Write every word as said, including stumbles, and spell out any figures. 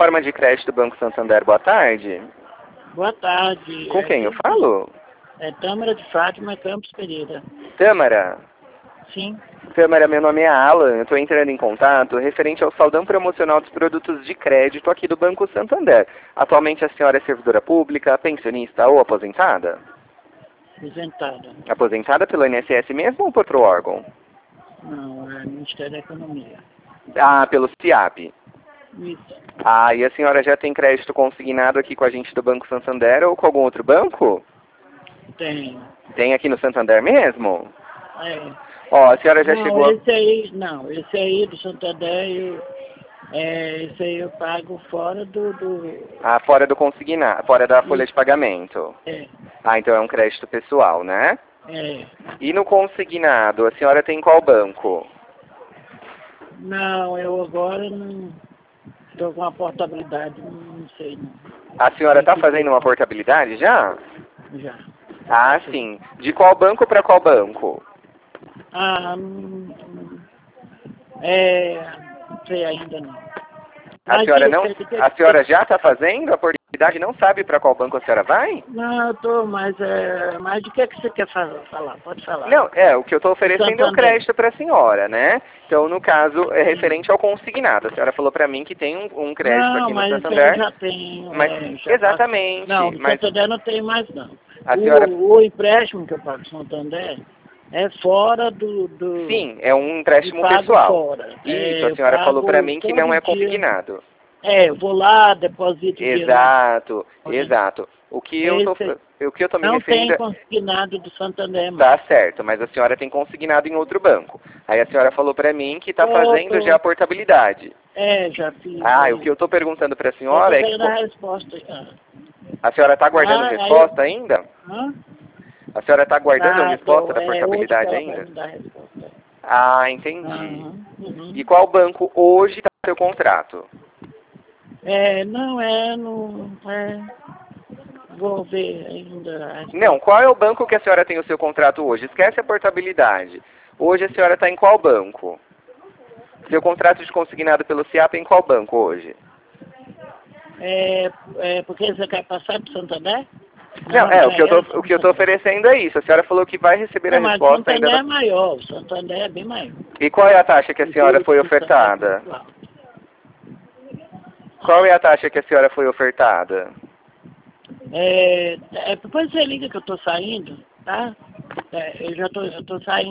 Plataforma de crédito do Banco Santander, boa tarde. Boa tarde. Com quem eu falo? É Tâmara de Fátima Campos Pereira. Tâmara? Sim. Tâmara, meu nome é Alan, eu estou entrando em contato referente ao saldão promocional dos produtos de crédito aqui do Banco Santander. Atualmente a senhora é servidora pública, pensionista ou aposentada? Aposentada. Aposentada pelo I N S S mesmo ou por outro órgão? Não, é Ministério da Economia. Ah, pelo SIAP. Isso. Ah, e a senhora já tem crédito consignado aqui com a gente do Banco Santander ou com algum outro banco? Tem. Tem aqui no Santander mesmo? É. Ó, a senhora já Não, chegou... esse aí, não, esse aí do Santander, eu, é, esse aí eu pago fora do... do Ah, fora do consignado, fora da folha de pagamento. é, Ah, então é um crédito pessoal, né? é. E no consignado, a senhora tem qual banco? Não, eu agora não estou com a portabilidade, não, não sei não. A senhora está Tem que fazendo ver. uma portabilidade já? Já. Ah, sim. De qual banco para qual banco? Ah, hum, hum, é, não sei ainda não. A Mas senhora que- não, que- que- a senhora já está fazendo a portabilidade, não sabe para qual banco a senhora vai? Não, eu tô, mas, é, mas de que, que você quer fa- falar? Pode falar. Não, é, o que eu estou oferecendo é o Santander. crédito para a senhora, né? Então, no caso, é referente ao consignado. A senhora falou para mim que tem um, um crédito Não, aqui no mas eu Santander. já tenho. Mas, É, já exatamente, passo. Não, no mas Santander não tem mais não. a O, senhora... o empréstimo que eu pago no Santander é fora do. do Sim, é um eu empréstimo pago pessoal. fora. Isso, É, a eu senhora falou pago para mim que todo não é dia. consignado. É, eu vou lá, deposito dinheiro na Exato, exato. O que eu tô, Esse o que eu tô me não tem referindo é... consignado do Santander Tá mais. certo, mas a senhora tem consignado em outro banco. Aí a senhora falou para mim que está Tô, fazendo tô. já a portabilidade. É, já fiz. Ah, e o É. que eu estou perguntando para a Só tô senhora é que... querendo a co- resposta. Ah, A senhora está aguardando ah, aí eu... resposta ainda? Hã? A senhora está aguardando a Ah, resposta tô. da É hoje que portabilidade ela vai ainda? me dar a resposta. Ah, entendi. Aham, E uhum. qual banco hoje está seu contrato? É, não é, não é. Vou ver ainda a resposta. Não, qual é o banco que a senhora tem o seu contrato hoje? Esquece a portabilidade. Hoje a senhora está em qual banco? Seu contrato de consignado pelo SIAP é em qual banco hoje? É, é porque você quer passar para Santander? Não, Não, é, o já que eu tô, é o que eu tô Santander. oferecendo é isso. A senhora falou que vai receber a Não, mas o resposta ainda Santander da... é maior, o Santander é bem maior. E qual é a taxa que a Os senhora juros foi do Santander é ofertada? muito alto. Qual é a taxa que a senhora foi ofertada? É, é, depois você liga que eu tô saindo, tá? É, eu já tô, eu tô saindo.